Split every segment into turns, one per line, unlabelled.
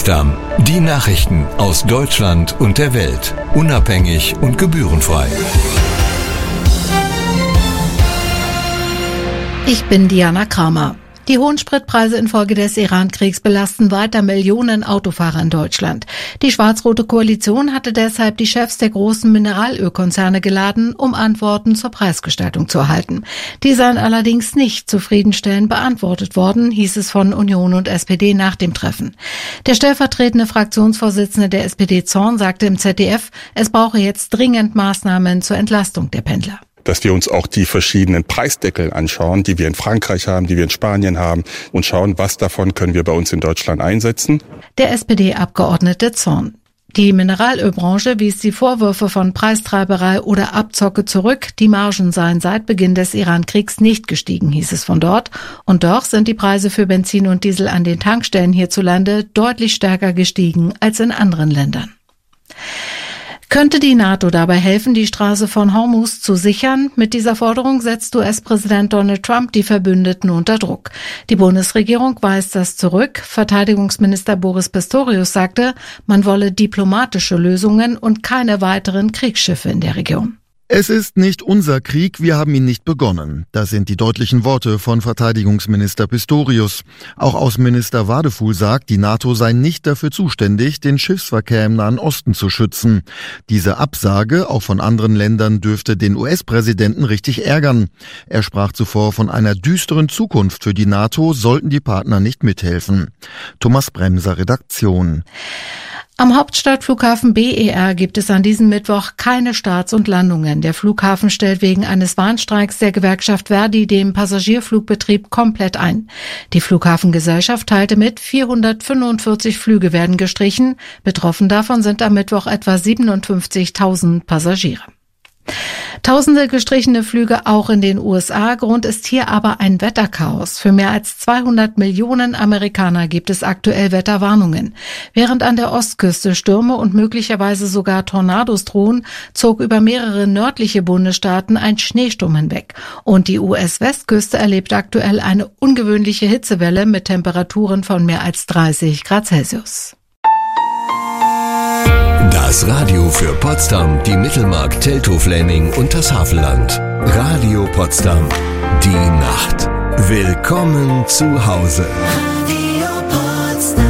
Potsdam. Die Nachrichten aus Deutschland und der Welt. Unabhängig und gebührenfrei.
Ich bin Diana Kramer. Die hohen Spritpreise infolge des Iran-Kriegs belasten weiter Millionen Autofahrer in Deutschland. Die schwarz-rote Koalition hatte deshalb die Chefs der großen Mineralölkonzerne geladen, um Antworten zur Preisgestaltung zu erhalten. Die seien allerdings nicht zufriedenstellend beantwortet worden, hieß es von Union und SPD nach dem Treffen. Der stellvertretende Fraktionsvorsitzende der SPD Zorn sagte im ZDF, es brauche jetzt dringend Maßnahmen zur Entlastung der Pendler.
Dass wir uns auch die verschiedenen Preisdeckel anschauen, die wir in Frankreich haben, die wir in Spanien haben und schauen, was davon können wir bei uns in Deutschland einsetzen.
Der SPD-Abgeordnete Zorn. Die Mineralölbranche wies die Vorwürfe von Preistreiberei oder Abzocke zurück. Die Margen seien seit Beginn des Iran-Kriegs nicht gestiegen, hieß es von dort. Und doch sind die Preise für Benzin und Diesel an den Tankstellen hierzulande deutlich stärker gestiegen als in anderen Ländern. Könnte die NATO dabei helfen, die Straße von Hormuz zu sichern? Mit dieser Forderung setzt US-Präsident Donald Trump die Verbündeten unter Druck. Die Bundesregierung weist das zurück. Verteidigungsminister Boris Pistorius sagte, man wolle diplomatische Lösungen und keine weiteren Kriegsschiffe in der Region.
Es ist nicht unser Krieg, wir haben ihn nicht begonnen. Das sind die deutlichen Worte von Verteidigungsminister Pistorius. Auch Außenminister Wadefuhl sagt, die NATO sei nicht dafür zuständig, den Schiffsverkehr im Nahen Osten zu schützen. Diese Absage, auch von anderen Ländern, dürfte den US-Präsidenten richtig ärgern. Er sprach zuvor von einer düsteren Zukunft für die NATO, sollten die Partner nicht mithelfen. Thomas Bremser, Redaktion.
Am Hauptstadtflughafen BER gibt es an diesem Mittwoch keine Starts und Landungen. Der Flughafen stellt wegen eines Warnstreiks der Gewerkschaft Verdi den Passagierflugbetrieb komplett ein. Die Flughafengesellschaft teilte mit, 445 Flüge werden gestrichen. Betroffen davon sind am Mittwoch etwa 57.000 Passagiere. Tausende gestrichene Flüge auch in den USA. Grund ist hier aber ein Wetterchaos. Für mehr als 200 Millionen Amerikaner gibt es aktuell Wetterwarnungen. Während an der Ostküste Stürme und möglicherweise sogar Tornados drohen, zog über mehrere nördliche Bundesstaaten ein Schneesturm hinweg. Und die US-Westküste erlebt aktuell eine ungewöhnliche Hitzewelle mit Temperaturen von mehr als 30 Grad Celsius.
Das Radio für Potsdam, die Mittelmark, Teltow-Fläming und das Havelland. Radio Potsdam. Die Nacht. Willkommen zu Hause. Radio Potsdam.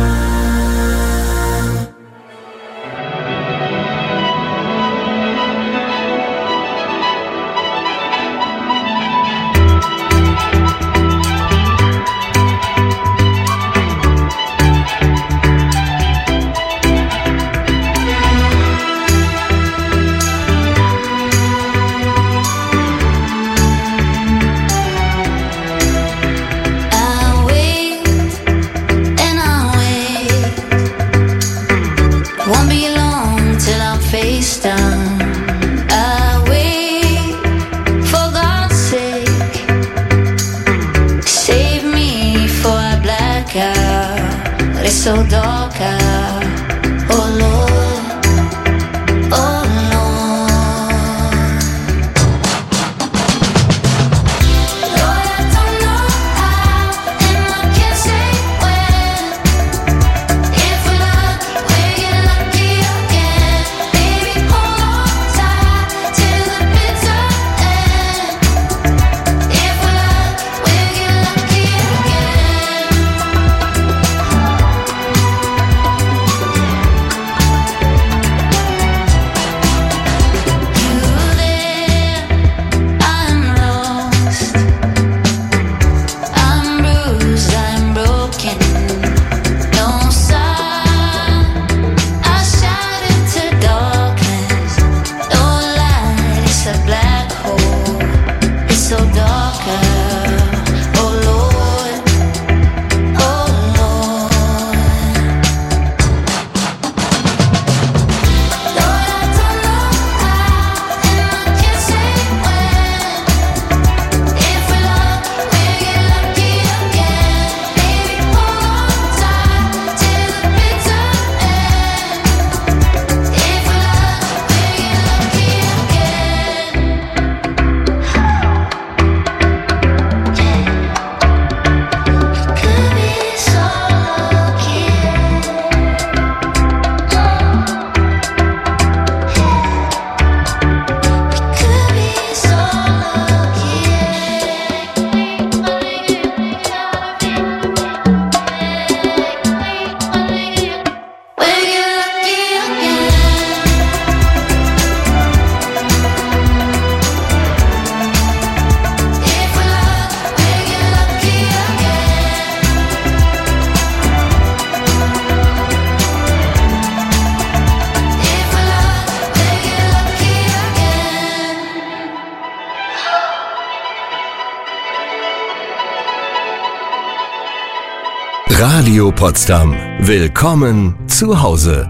Radio Potsdam. Willkommen zu Hause.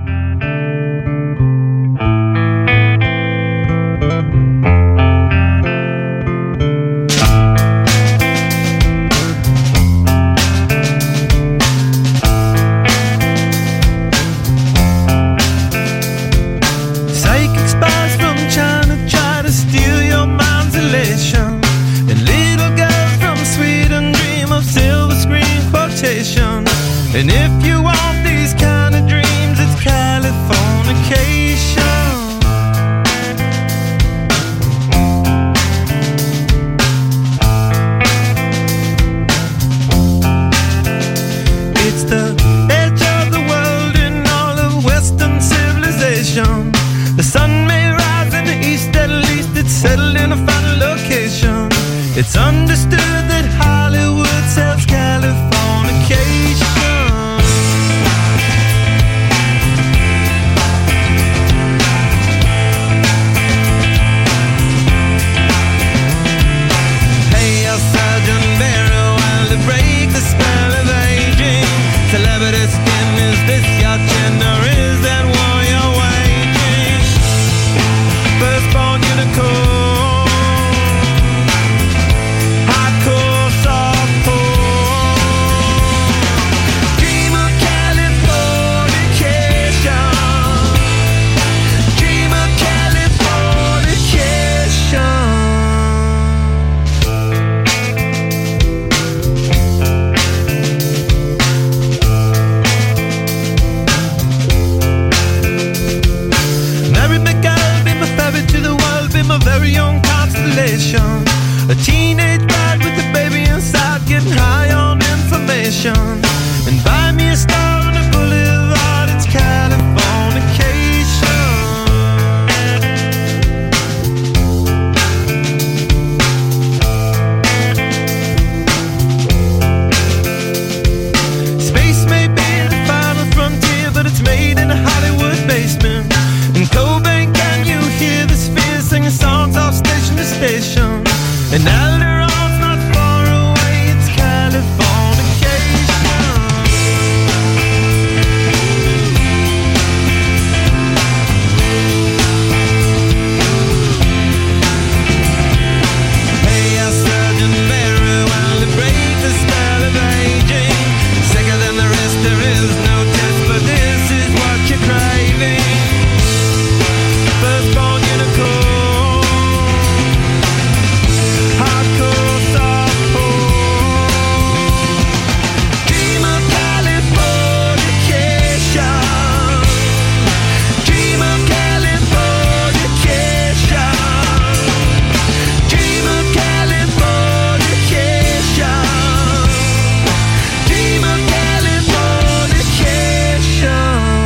And if you want these kind of dreams, it's Californication. It's the edge of the world in all of Western civilization. The sun may rise in the east, at least it's settled in a final location. It's understood that Hollywood sells Californication. Celebrity skin, is this your chin or is that war you're waging? Firstborn unicorn, hardcore softcore. Dream of Californication. Dream of Californication. A very young constellation, a teenage bride with a baby inside, getting high on information. And buy me a star on the boulevard, it's Californication. Space may be the final frontier, but it's made in a Hollywood basement. In Cobain, can you hear the sphere singing songs off station to station? And Alderon's not far away, it's Californication. Hey, our Surgeon Mary, while it breaks the spell of aging. Sicker than the rest, there is no test, but this is what you're craving. Firstborn unicorn, hardcore softcore. Dream of Californication. Dream of Californication. Dream of Californication. Dream of Californication.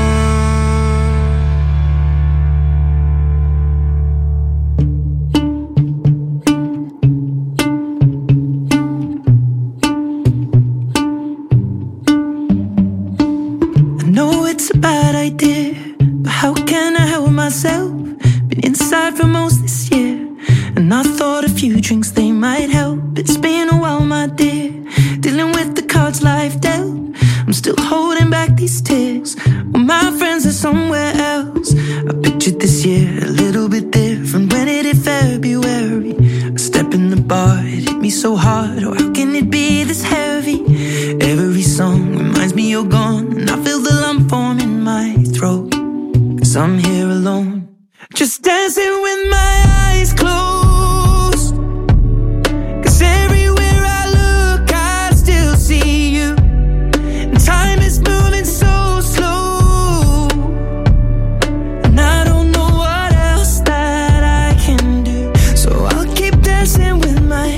I know it's a bad idea, but how can I help myself? Been inside for most this year, and I thought a few drinks they might help. It's been a while, my dear, dealing with the cards life dealt. I'm still holding back these tears, well, my friends are somewhere else. I pictured this year a little bit different when it hit February. A step in the bar, it hit me so hard, oh how can it be this heavy? Every song reminds me you're gone, and I feel the lump form in my throat, 'cause I'm here alone, just dancing with my eyes closed. 'Cause everywhere I look I still see you, and time is moving so slow, and I don't know what else that I can do, so I'll keep dancing with my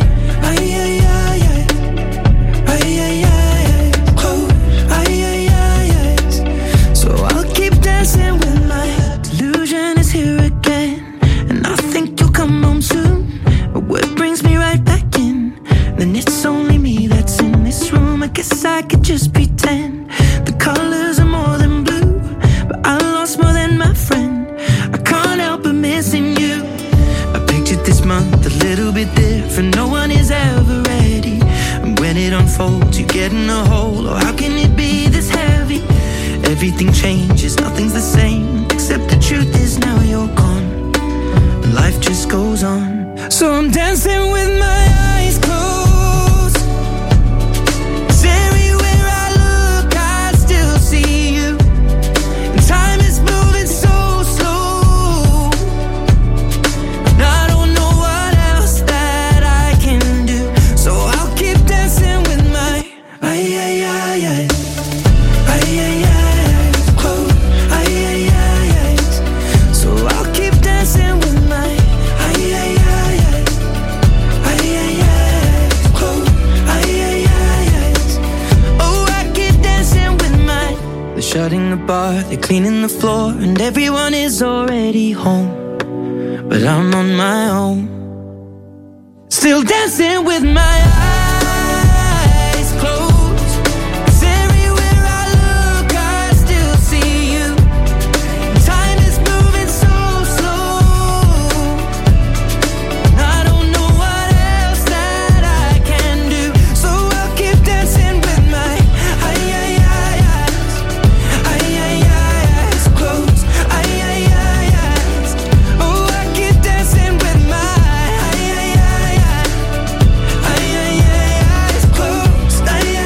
so I'll keep dancing with my delusion is here again, and I think you'll come home soon. But what brings me right back in? Then it's only me that's in this room. I guess I could just pretend the colors are more than blue, but I lost more than my friend. I can't help but missing you. I pictured this month a little bit different. No one is ever ready, and when it unfolds, you get in a hole. Oh, how can it be this heavy? Everything changes, nothing's the same, except the truth is now you're gone, and life just goes on. So I'm dancing with my eyes closed, 'cause everywhere I look I still see you, and time is moving so slow, and I don't know what else that I can do. So I'll keep dancing with my eyes closed, eyes. So I'll keep dancing with my eyes closed, eyes. Oh, I keep dancing with my. They're shutting the bar, they're cleaning the floor, and everyone is already home, but I'm on my own, still dancing with my eyes closed. 'Cause everywhere I look I still see you, time is moving so slow, and I don't know what else that I can do. So I'll keep dancing with my eyes closed, eyes. Oh, I keep dancing with my eyes closed,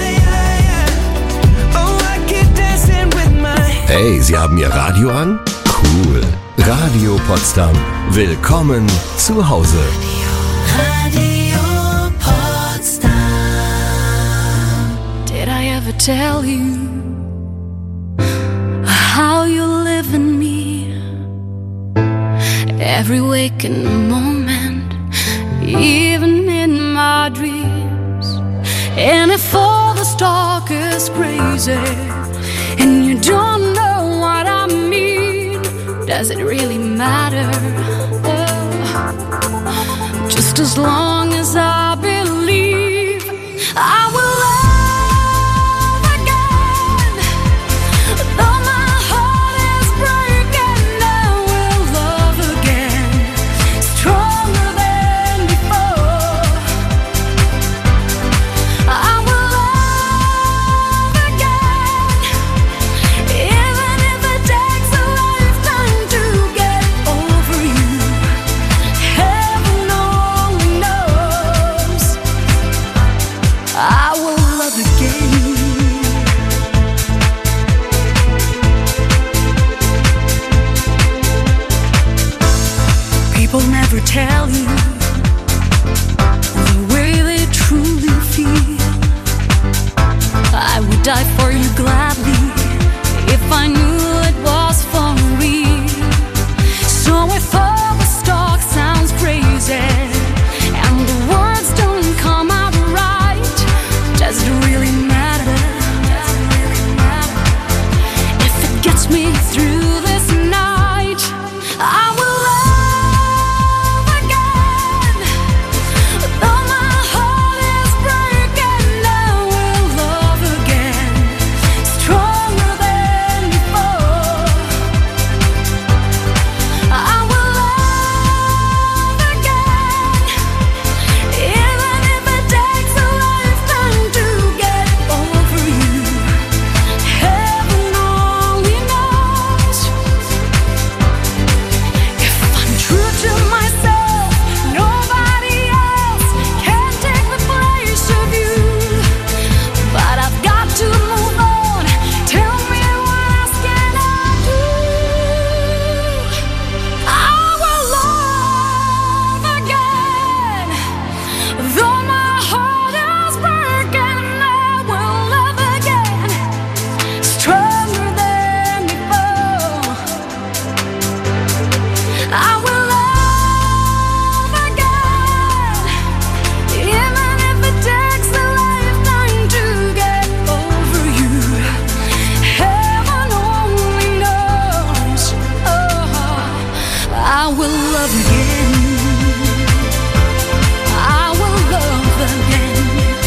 oh, I keep dancing with my.
Hey, Sie haben Ihr Radio an? Cool. Radio Potsdam. Willkommen zu Hause.
Radio Potsdam. Did I ever tell you how you live in me? Every waking moment, even in my dreams. And if all this talk is crazy and you don't know what I mean, does it really matter? Just as long as I believe, I will love again. Though my heart is breaking, I will love again, stronger than before. I will love again, even if it takes a lifetime to get over you. Heaven only knows. I will love again. People never tell you the way they truly feel. I would die for you gladly if I knew it was for real. So if all the talk sounds crazy and the words don't come out right, does it really matter? If it gets me through this night, I will love again. Though my heart is breaking, I will love again, stronger than before. I will love again, even if it takes a lifetime to get over you. Heaven only knows. If I'm true to myself, nobody else can take the place of you. But I've got to move on. Tell me, what else can I do? I will love again. Though my heart is breaking, I will love again, stronger than before. I will love again, even if it takes a lifetime to get over you. Heaven only knows. Oh, I will love again. I will love again.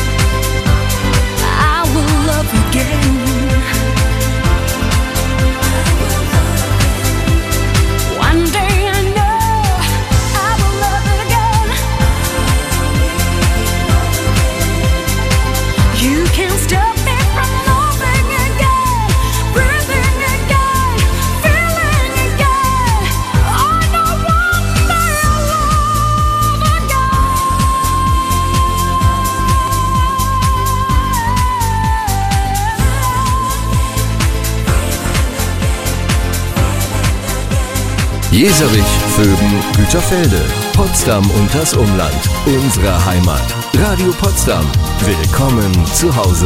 I will love again. One day I know I will love again.
Jeserich, Vöben, Güterfelde, Potsdam und das Umland. Unsere Heimat. Radio Potsdam. Willkommen zu Hause.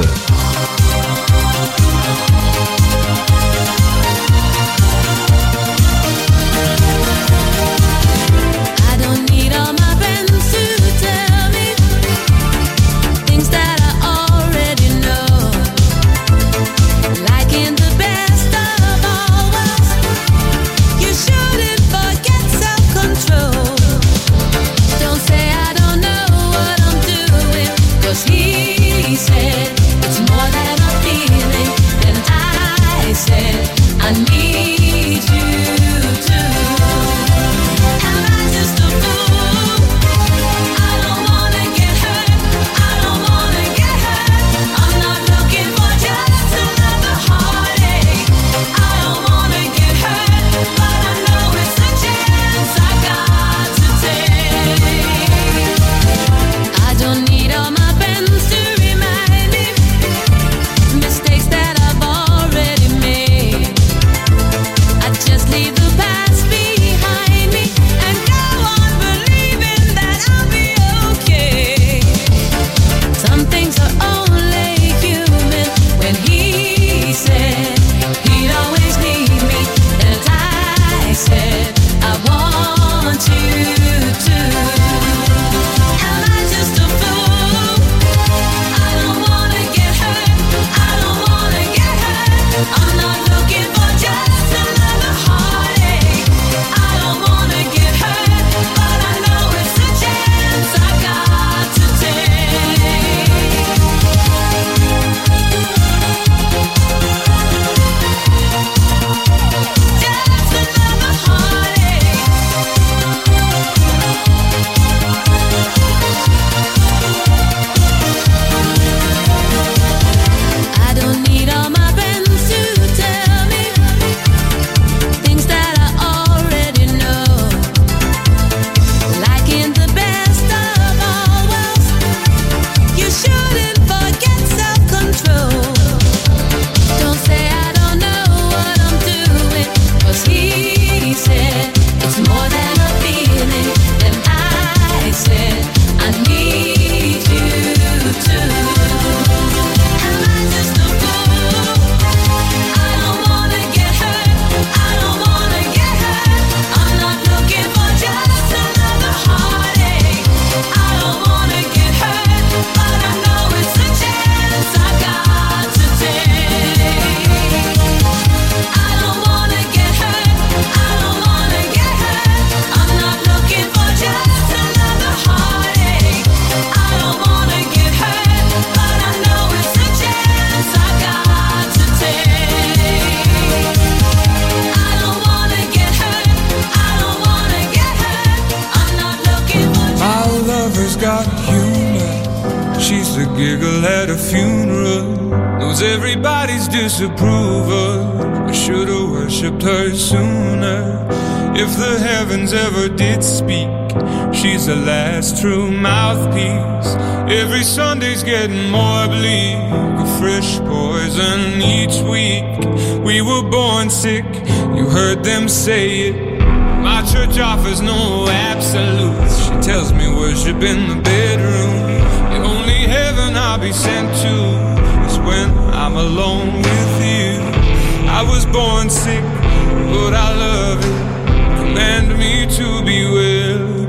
Disapproval. I should have worshipped her sooner. If the heavens ever did speak, she's the last true mouthpiece. Every Sunday's getting more bleak, a fresh poison each week. We were born sick, you heard them say it. My church offers no absolutes. She tells me worship in the bedroom. The only heaven I'll be sent to is when I'm alone with you. I was born sick, but I love it. Command me to be well.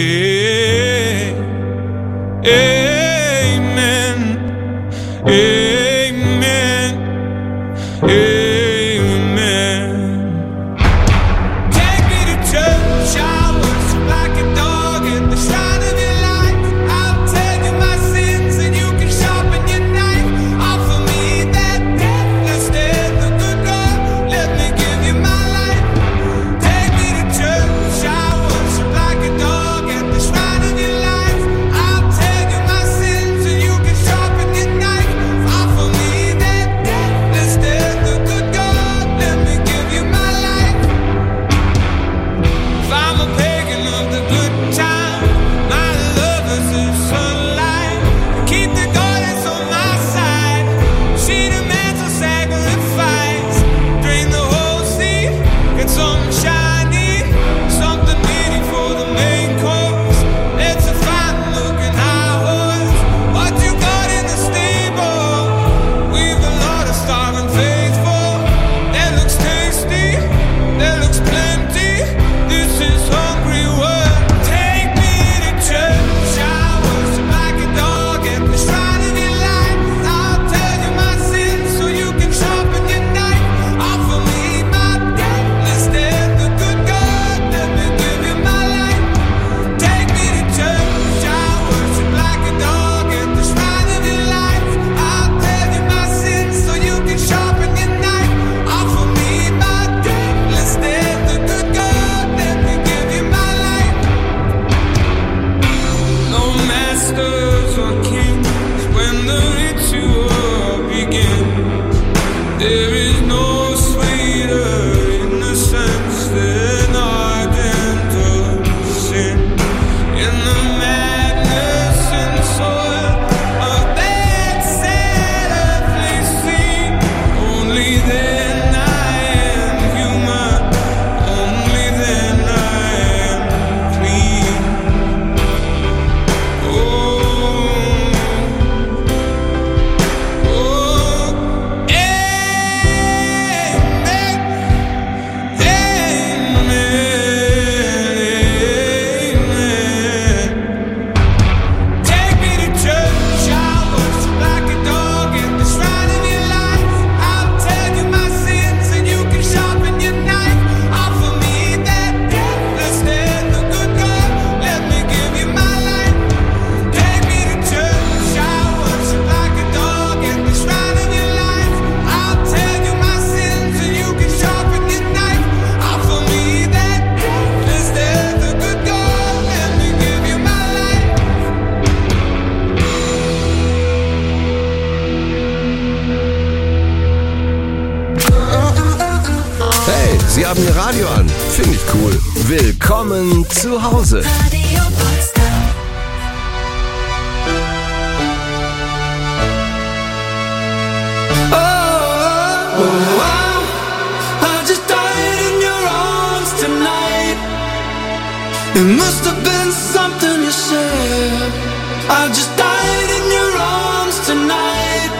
Amen. Amen. Amen. Take me to church, I worship like a dog in the shine of your light. I'll tell you my sins and you can sharpen your knife. Offer me that deathless death, the good God, let me give you my life. Take me to church, I
Willkommen zu Hause.
Radio Potsdam.
It must have been something you said. I just died in your arms tonight.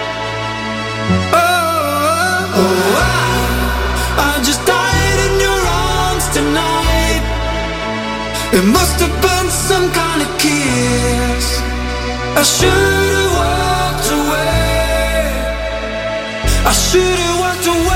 I just died in your arms tonight. It must have been some kind of kiss. I should have walked away. I should have walked away.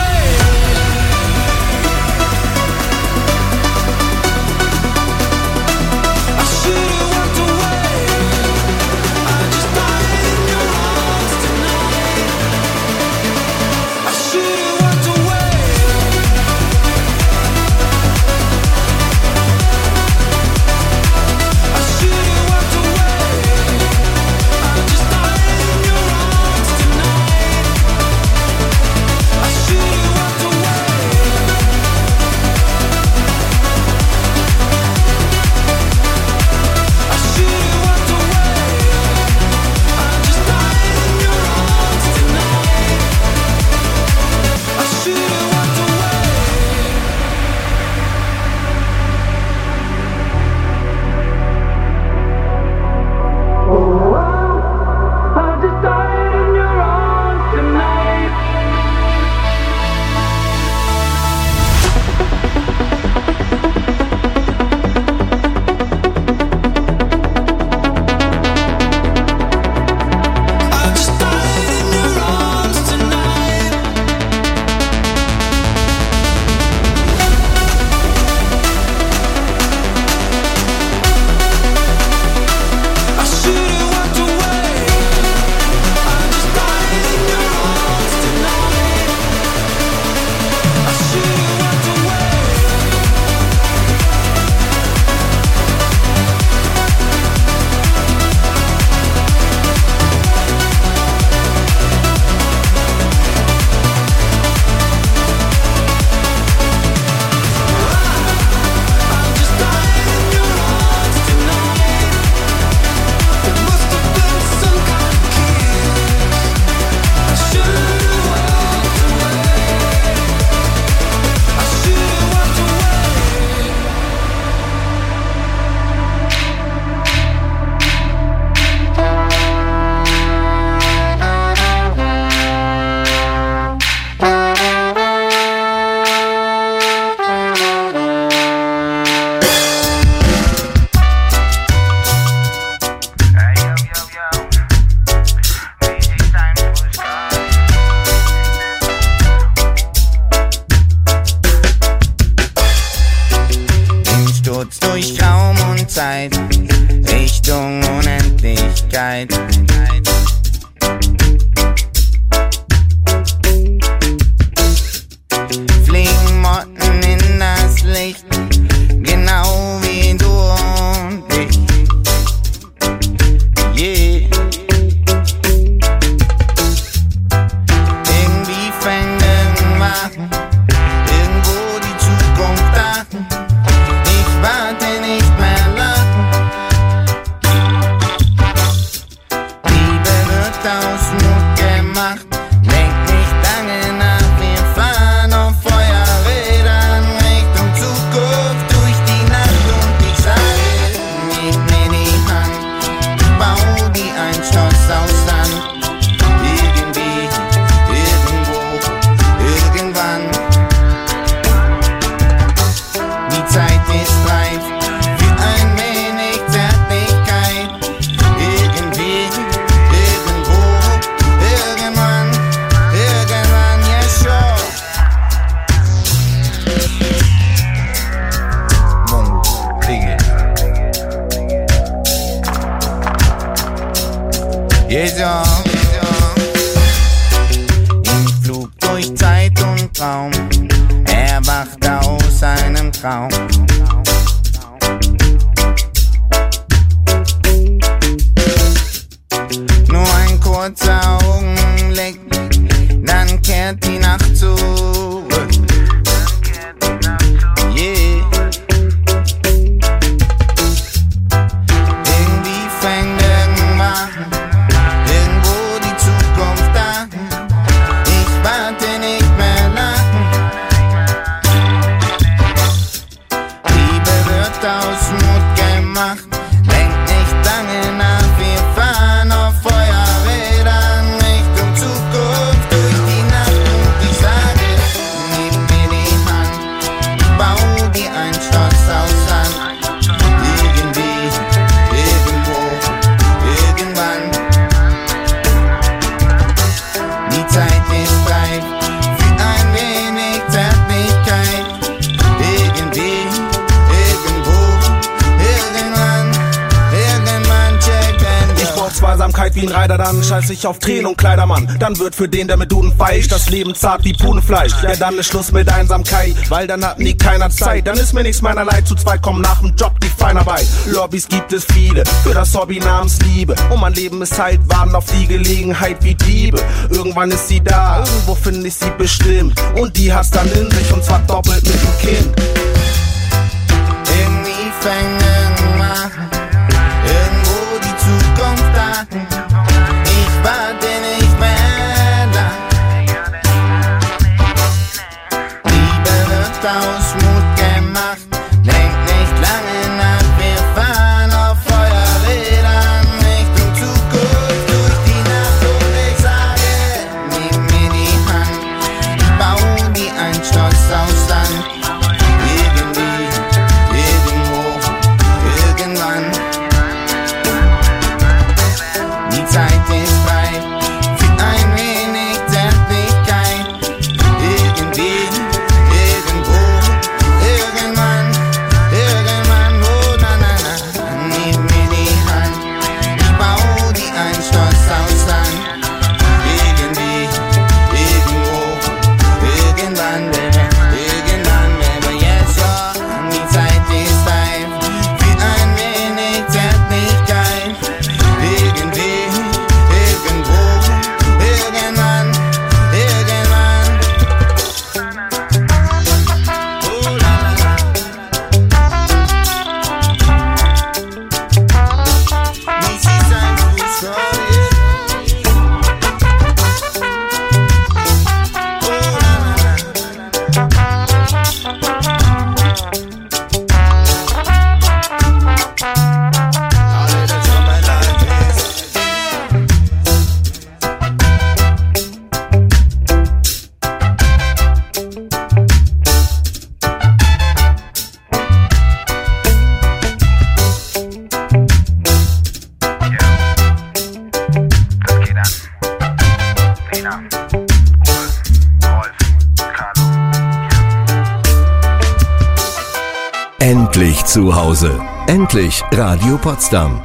Richtung Unendlichkeit. Fliegen Motten in das Licht, genau wie du und ich. Yeah. Irgendwie fängt irgendwann irgendwo die Zukunft an. Ich warte nicht mehr lang. Liebe wird aus Mut gemacht. Denk nicht lange nach, wir fahren auf Feuerrädern Richtung Zukunft durch die Nacht. Und ich sage, gib mir die Hand, ich bau die ein Schloss aus Sand. Irgendwie, irgendwo, irgendwann. Die Zeit ist reif für ein wenig Zärtlichkeit. Irgendwie, irgendwo, irgendwann, ja schon. Im Flug durch Zeit und Raum, erwacht aus einem Traum. Nur ein kurzer Augenblick, dann kehrt die Nacht zurück. Yeah. wird aus Mut gemacht. Denk nicht lange nach, wir fahren auf Feuerrädern Richtung Zukunft durch die Nacht. Und ich sage, nimm mir die Hand, bau dir ein Schloss aus Sand. Irgendwie, irgendwo, irgendwann. Die Zeit ist reif für ein wenig Zärtlichkeit. Irgendwie, irgendwo, irgendwann checken wir.
Ich brauch Zweisamkeit wie ein Reiter, dann scheiß ich auf Tränen und Kleidermann. Dann wird für den, der mit Duden feischt, das Leben zart wie Pudenfleisch. Ja, dann ist Schluss mit Einsamkeit, weil dann hat nie keiner Zeit. Dann ist mir nichts meiner Leid, zu zweit kommen nach dem Job die Feinarbeit. Lobbys gibt es viele, für das Hobby namens Liebe. Und mein Leben ist halt, warten auf die Gelegenheit wie Diebe. Irgendwann ist sie da, irgendwo finde ich sie bestimmt. Und die hat's dann in sich, und zwar doppelt mit dem Kind.
Irgendwie fängen wir irgendwo die Zukunft an. Ich warte nicht mehr lang. Liebe wird aus Mut gemacht. Denk nicht lange nach, wir fahren auf Feuerrädern Richtung Zukunft durch die Nacht. Und ich sage, nimm mir die Hand, ich bau dir ein Schloss aus Sand. Irgendwie, irgendwo, irgendwann. Die Zeit ist reif für ein wenig Zärtlichkeit. Irgendwie, irgendwo, irgendwann, oh na na na. Nimm mir die Hand, ich bau dir ein Schloss aus Sand. Irgendwie, irgendwo, irgendwann, baby, yes, ja. Die Zeit ist reif für ein wenig Zärtlichkeit. Irgendwie, irgendwo, irgendwann. Oh la la la. This is ein Fuß Story. Oh la la la. Alle das schon mein Life ist.
Endlich zu Hause. Endlich Radio Potsdam.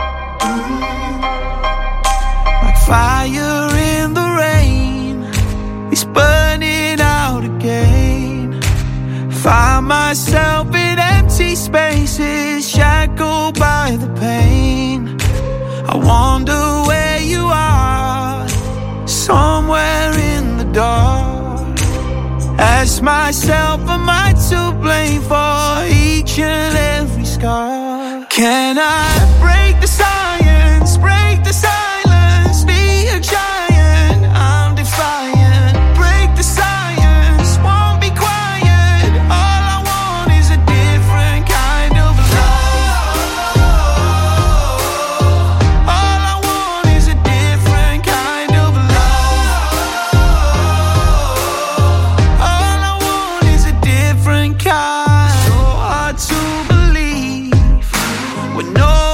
Like fire in the rain, it's burning out again. Find myself in empty spaces, shackled by the pain. I wonder where you are, somewhere in the dark. Ask myself, am I to blame for each and every scar? Can I break the science, break the silence, be a giant? I'm defiant. Break the science, won't be quiet. All I want is a different kind of love. All I want is a different kind of love. All I want is a different kind. So hard to believe when no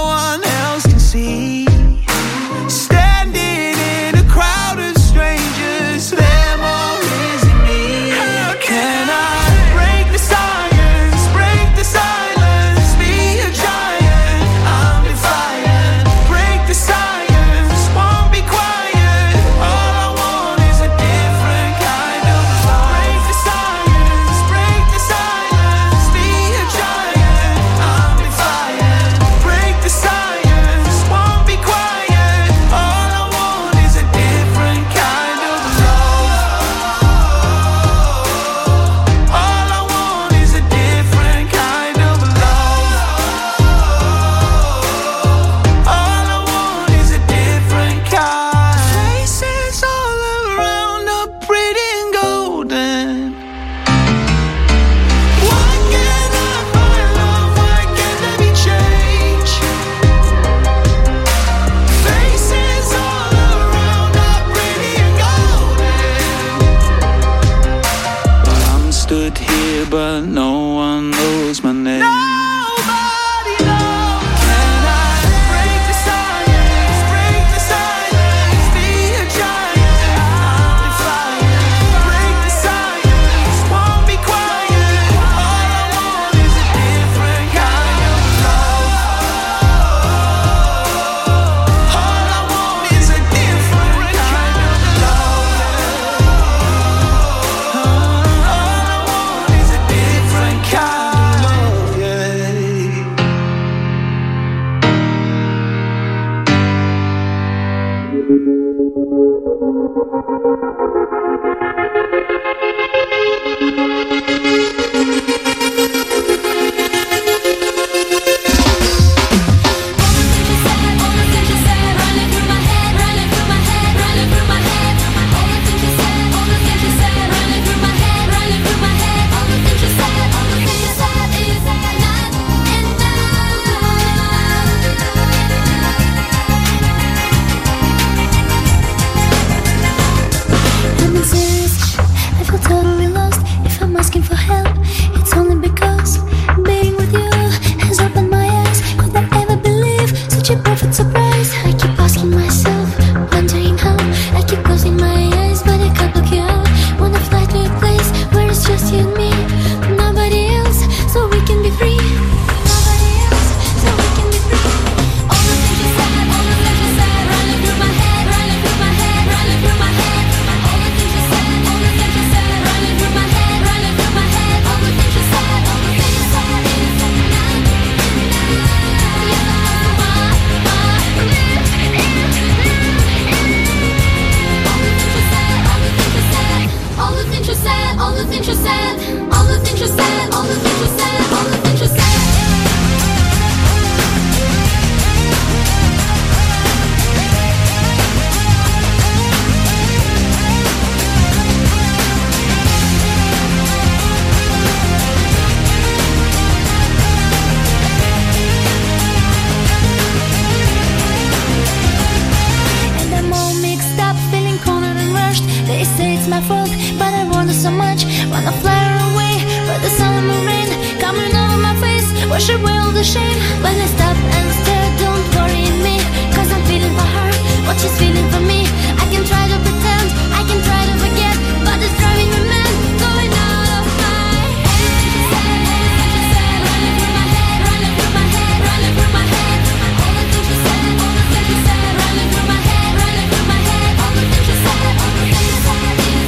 pressure wear all the shame. When I stop and stare, don't worry me, 'cause I'm feeling for her what she's feeling for me. I can try to pretend, I can try to forget, but it's driving me mad, going out of my head. Running through my head, running through my head, running through my head. All the things she said, all the things she said, running through my head, running through my head. All the things she said, all the things she said.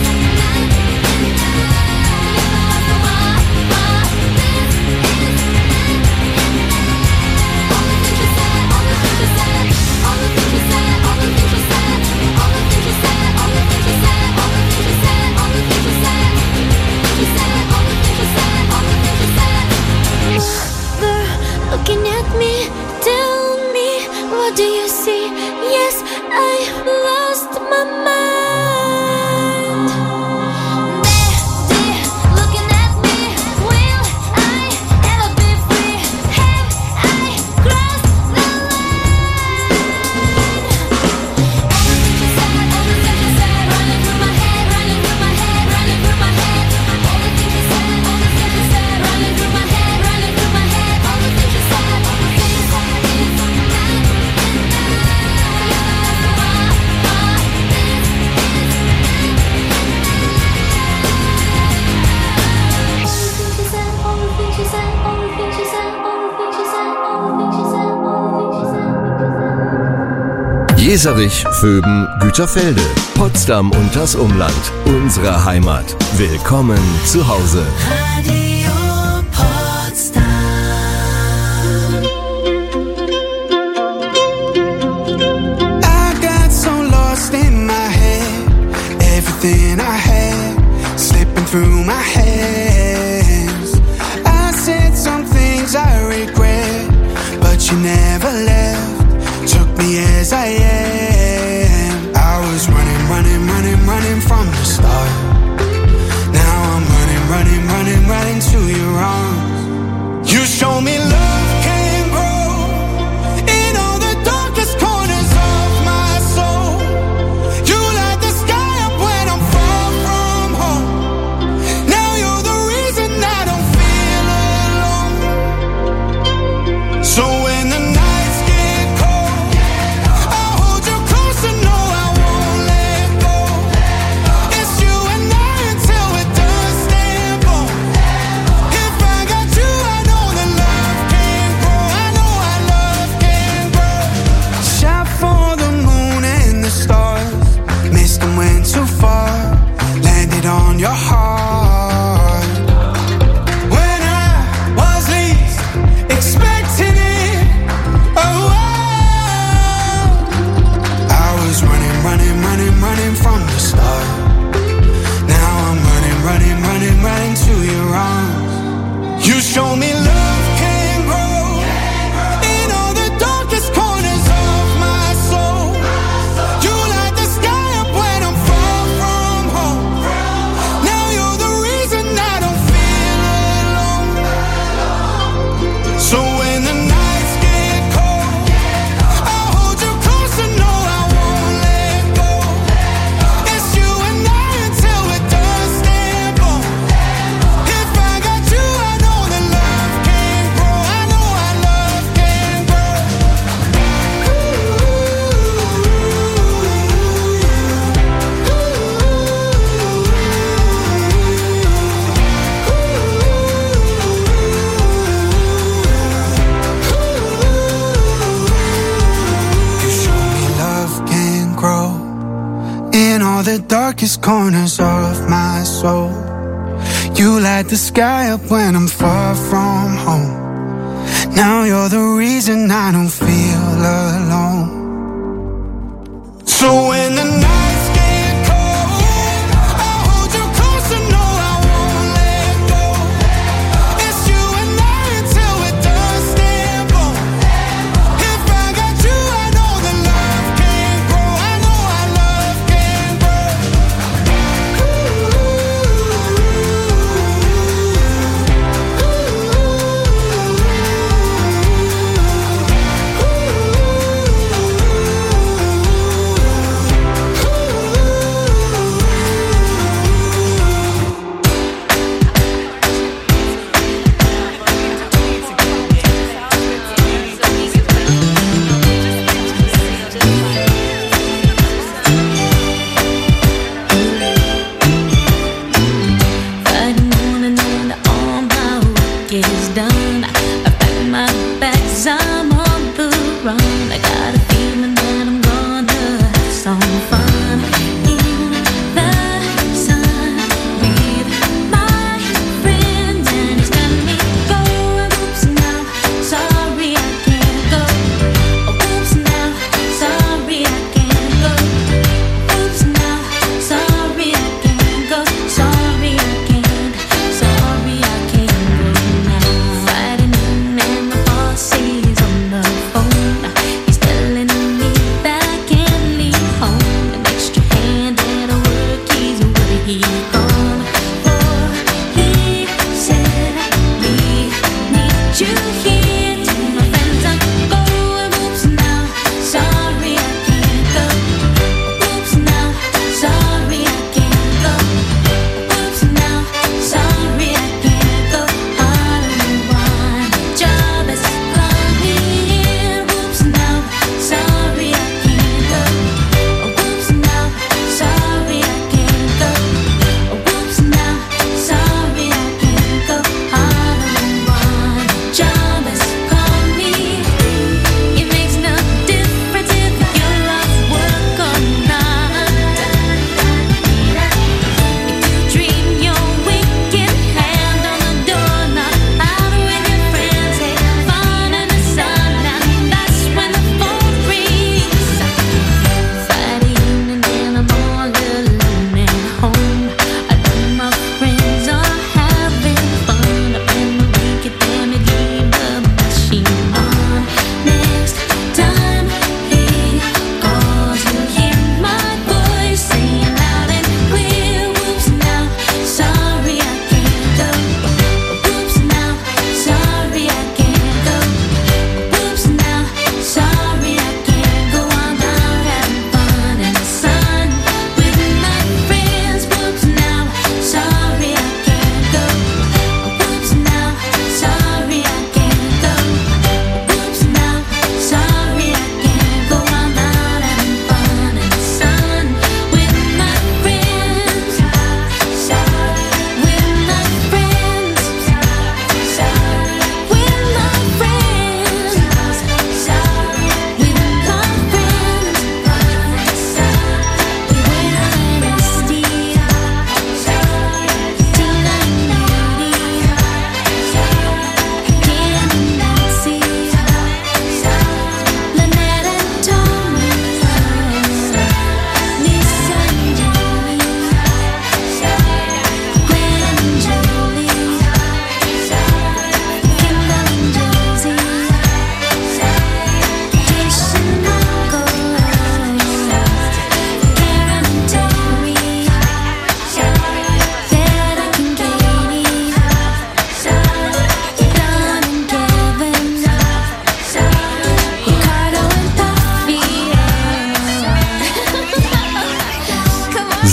Looking at me, tell me, what do you see? Yes, I lost my mind. They're looking at me, will I ever be free? Have I crossed the line? All the things you said, running through my head, running through my head, running through my head. All the things you said, running through my head, running through my head. All the things you said.
Jeserich, Vöben, Güterfelde, Potsdam und das Umland. Unsere Heimat. Willkommen zu Hause.
Radio Potsdam. I got so lost in my head. Everything I had slipping through my hands. I said some things I regret, but you never left. Took me as I am. I was running, running, running, running from the start. Now I'm running, running, running, running to your arms. You show me love can grow in all the darkest corners of my soul. You light the sky up when I'm far from home. Now you're the reason I don't feel alone. So when the nights get cold, I'll hold you close and know I won't let go. It's you and I until it does stand born. If I got you, I know that love can grow. I know our love can grow. Shot for the moon and the stars, missed them, went too far, landed on your heart. When I was least expecting it, oh, I was running, running, running, running from the start. Now I'm running, running, running, running to your arms. You show me love can grow in all the darkest corners of my soul. You light the sky up when I'm far from home. Now you're the reason I don't feel alone. So when the nights get cold, I'll hold you close and know I won't let go. It's you and I until it does stand born. If I got you, I know that love can grow. I know our love can grow. You show me love can grow in all the darkest corners of my soul. You light the sky up when I'm far from home. Now you're the reason I don't feel alone. So when the nights get cold, I'll hold you close and know I won't let go. It's you and I until it does stand born. If I got you, I know that love can grow. I know our love can grow.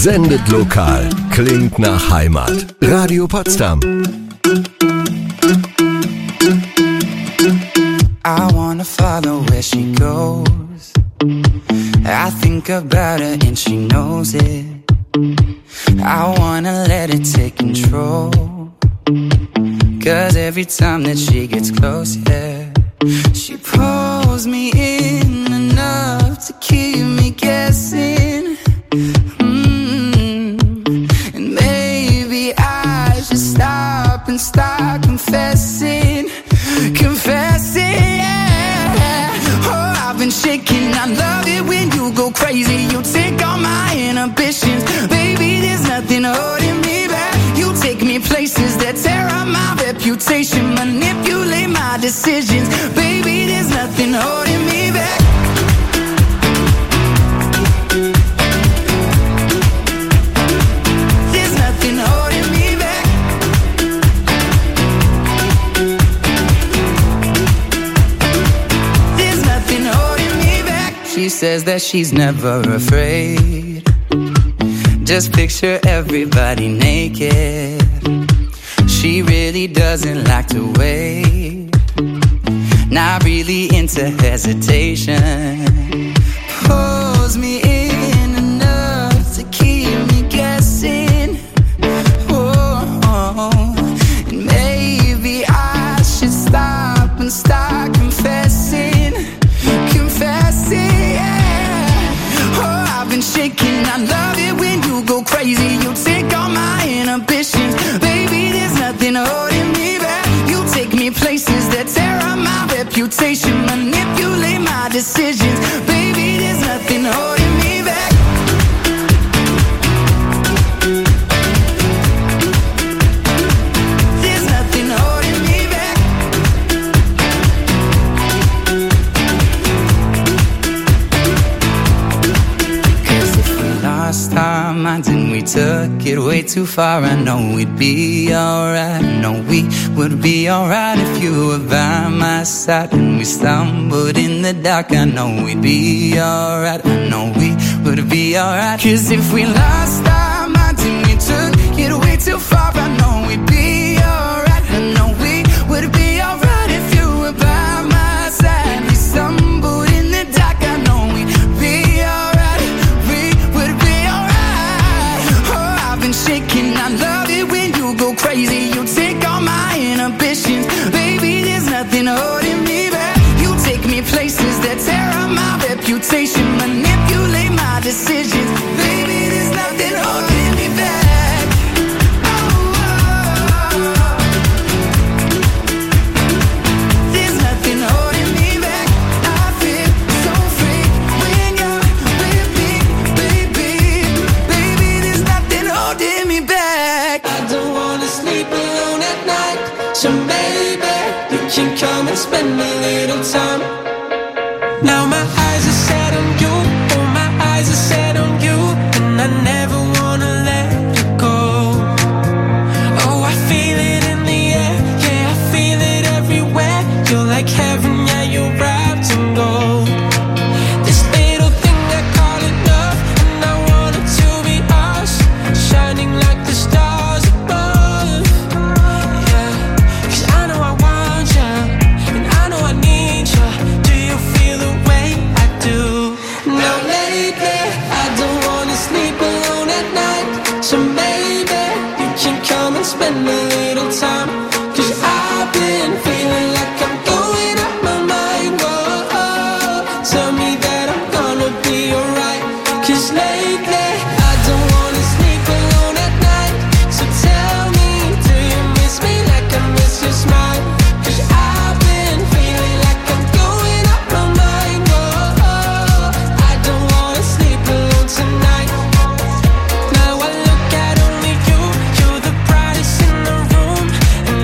sendet lokal, klingt nach Heimat. Radio Potsdam.
I wanna follow where she goes. I think about her and she knows it. I wanna let it take control. 'Cause every time that she gets close, yeah, she pulls me in enough to keep me guessing. And maybe I should stop and start confessing. Yeah. Oh, I've been shaking. I love it when you go crazy. You take all my inhibitions. Baby, there's nothing holding me back. You take me places that tear up my reputation, manipulate my decisions. Baby, there's nothing holding me back. There's nothing holding me back. There's nothing holding me back. She says that she's never afraid. Just picture everybody naked. She really doesn't like to wait. Not really into hesitation. Pulls me in enough to keep me guessing. Oh, and maybe I should stop and start confessing. Yeah. Oh, I've been shaking. I love it when you go crazy. You take all my inhibitions. Baby, there's nothing holding me back. You take me places that tear up my reputation, manipulate my decisions. Baby, there's nothing holding me back. There's nothing holding me back. Lost our minds and we took it way too far. I know we'd be alright. I know we would be alright if you were by my side. And we stumbled in the dark. I know we'd be alright. I know we would be alright. 'Cause if we lost our minds and we took it way too far, I know we'd be alright. I know we would be alright if you were by my side. We stumbled in the dark. I know we'd be alright. Shaking, I love it when you go crazy. You take all my inhibitions. Baby, there's nothing holding me back. You take me places that tear up my reputation, manipulate my decisions. Baby, there's nothing holding me back. There's nothing holding me back. I feel so free when you're with me, baby. Baby, there's nothing holding me back.
I don't wanna sleep alone at night, so maybe you can come and spend a little time. Now my eyes are set on you, oh my eyes are set on you, and I never wanna let you go. Oh, I feel it in the air, yeah, I feel it everywhere. You're like heaven, yeah, you're wrapped in gold. This little thing I call it love, and I want it to be us, shining like the stars above. Yeah, 'cause I know I want you, and I know I need you. Do you feel the way I do? Now lately, I don't wanna sleep alone at night, so maybe you can come and spend a little time. 'Cause I've been feeling like I'm going out my mind. Oh, oh, tell me that I'm gonna be alright. 'Cause lately, I don't wanna sleep alone at night, so tell me, do you miss me like I miss your smile? 'Cause I've been feeling like I'm going out my mind. Oh, oh, I don't wanna sleep alone tonight. Now I look at only you, you're the brightest in the room, and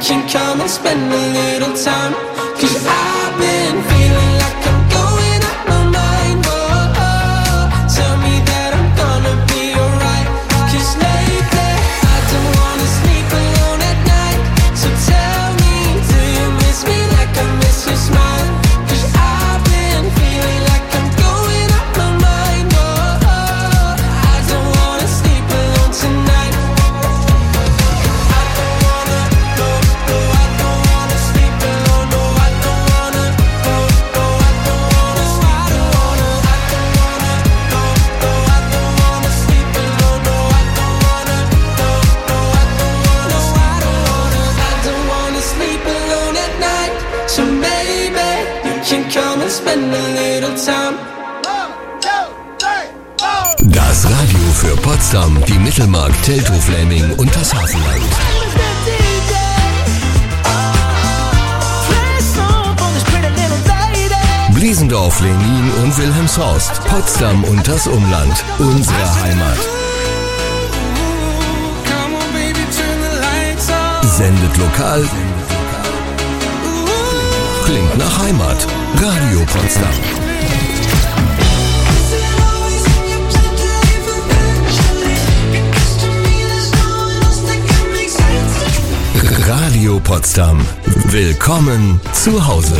can come and spend a little time. 'Cause I've been feeling like I'm going out my mind. Oh, oh. Tell me that I'm gonna be alright. 'Cause lately I don't wanna sleep alone at night. So tell me, do you miss me like I miss your smile? 'Cause I've been feeling like I'm going out my mind. Oh, oh. I don't wanna sleep alone tonight. I don't wanna go, no, I don't wanna sleep alone. No, I don't wanna go, no, I don't wanna, I don't wanna, I don't wanna go, no, I don't wanna sleep alone. No, I don't wanna go, no, I don't wanna, I don't wanna, I don't wanna sleep alone at night. So maybe you can come and spend a little time.
Das Radio für Potsdam, die Mittelmark, Teltow, Fläming und das Hafenland. Bliesendorf, Lenin und Wilhelmshorst, Potsdam und das Umland, unsere Heimat. Sendet lokal, klingt nach Heimat. Radio Potsdam. Radio Potsdam. Willkommen zu Hause.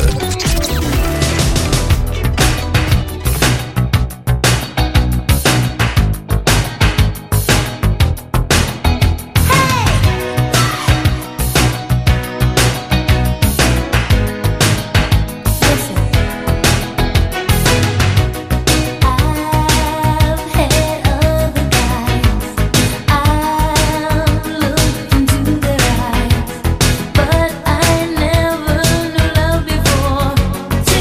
But I never knew love before.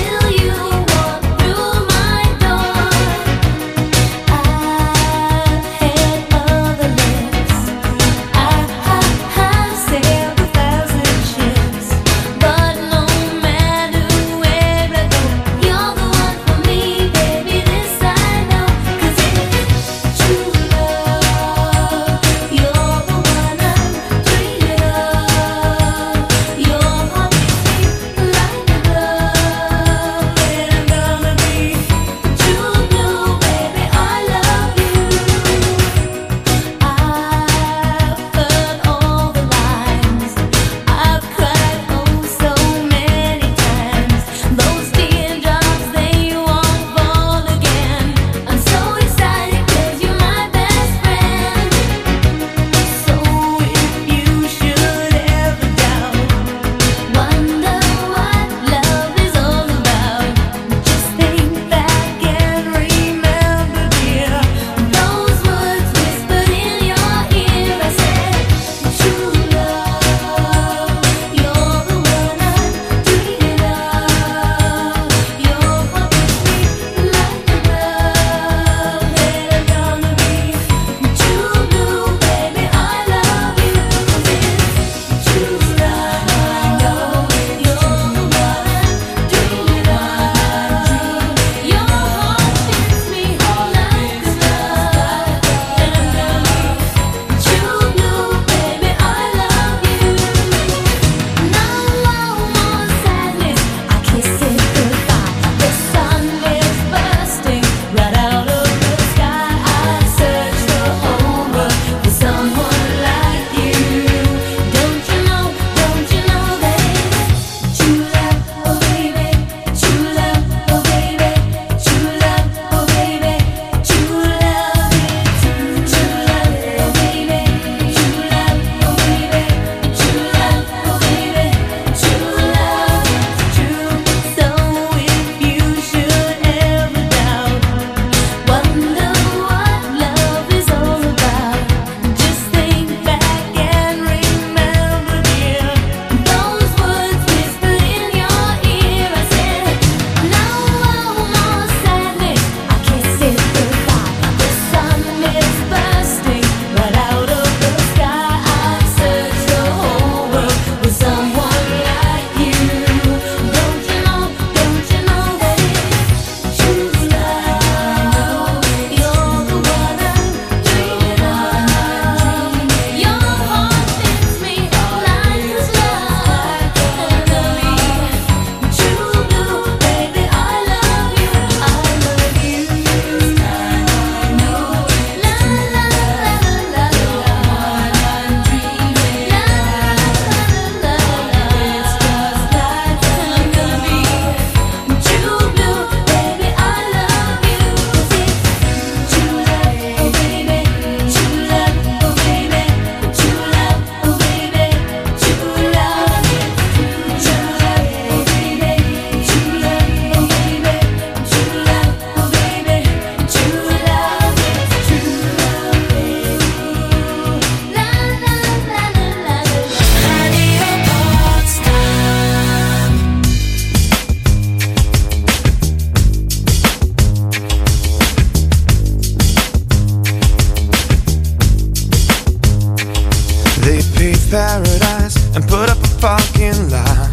paradise and put up a parking lot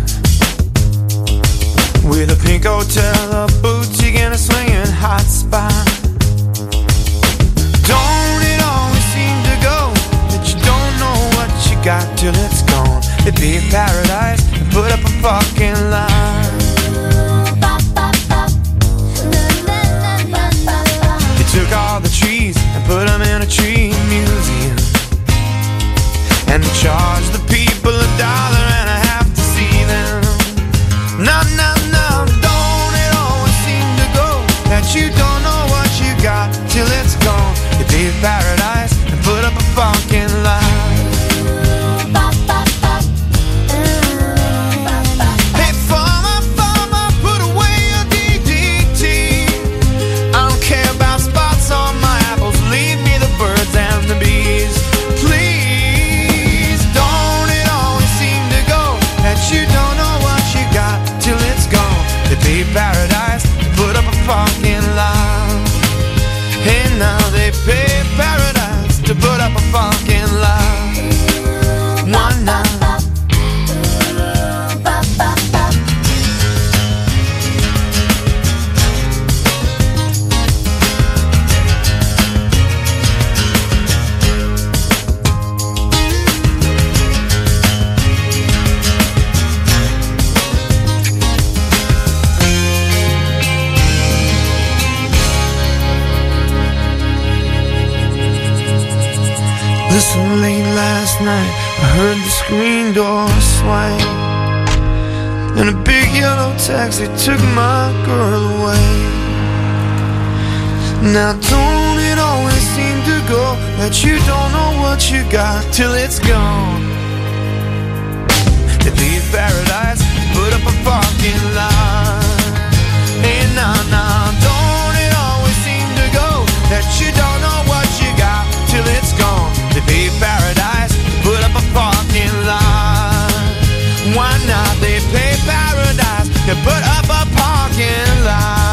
with a pink hotel, a boutique, and a swinging hot spot. Don't it always seem to go that you don't know what you got till it's gone? It'd be a paradise and put up a parking lot. They took all the trees and put them in a tree museum, and they charged the people $1.50 to see them. No, no, no, don't it always seem to go that you don't know what you got till it's gone? It'd be a paradise and put up a parking lot. Hey, farmer, put away your DDT. I don't care about spots on my apples, leave me the birds and the bees. Please, don't it always seem to go that you don't know what you got till it's gone? It'd be paradise, put up a parking lot. Hey, now they pay paradise to put up a parking lot. One night. Listen, late last night I heard the screen door swing, and a big yellow taxi took my girl away. Now don't it always seem to go that you don't know what you got till it's gone? It'd be paradise, put up a parking lot. Hey, nah, nah, don't it always seem to go that you don't know what you got till it's gone? They pay paradise, put up a parking lot. Why not? They pay paradise, they put up a parking lot.